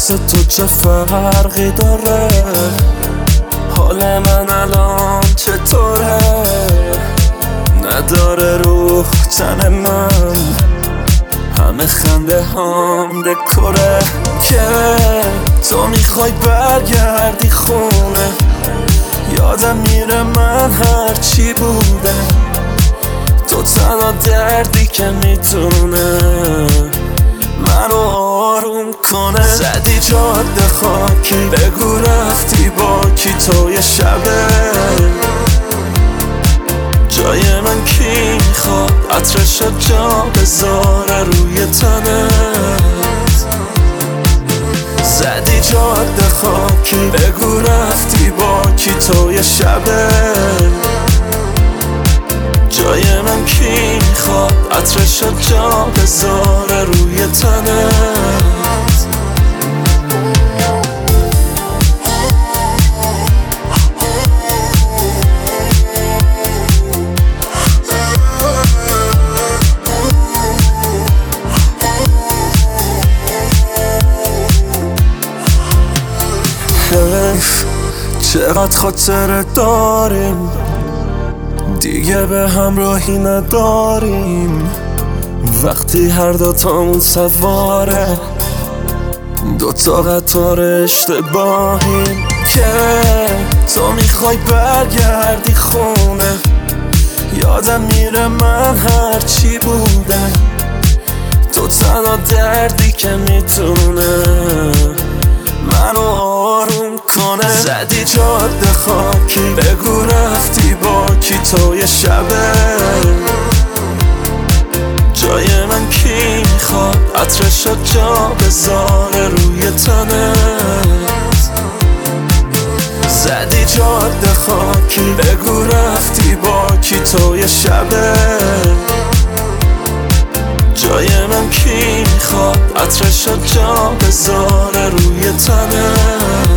واسه تو چه فرقی داره؟ حال من الان چطوره؟ نداره روح تن من، همه خنده هم دکوره. که تو میخوای برگردی خونه، یادم میره من هرچی بوده. تو تنها دردی که میتونه منو آروم کنه. زدی جاده خاکی، بگو رفتی با کی توی شبه. جای من کی میخواد عطرش جا بذاره روی تنت؟ زدی جاده خاکی، بگو رفتی با کی توی شبه. جای من کی میخواد عطرش جا بذاره روی تنت؟ چقدر خاطره داریم، دیگه به همراهی نداریم. وقتی هر دوتامون سواره دوتا قطار اشتباهیم. که تو میخوای برگردی خونه، یادم میره من هرچی بوده. تو تنها دردی که میتونه منو آروم کنه. زدی جاده خاکی، بگو رفتی با کی توی شبه. جای من کی میخواد عطرش جا بذاره روی تنت؟ زدی جاده خاکی، بگو رفتی با کی توی شبه. جای من کی میخواد عطرش جا بذاره روی تنت؟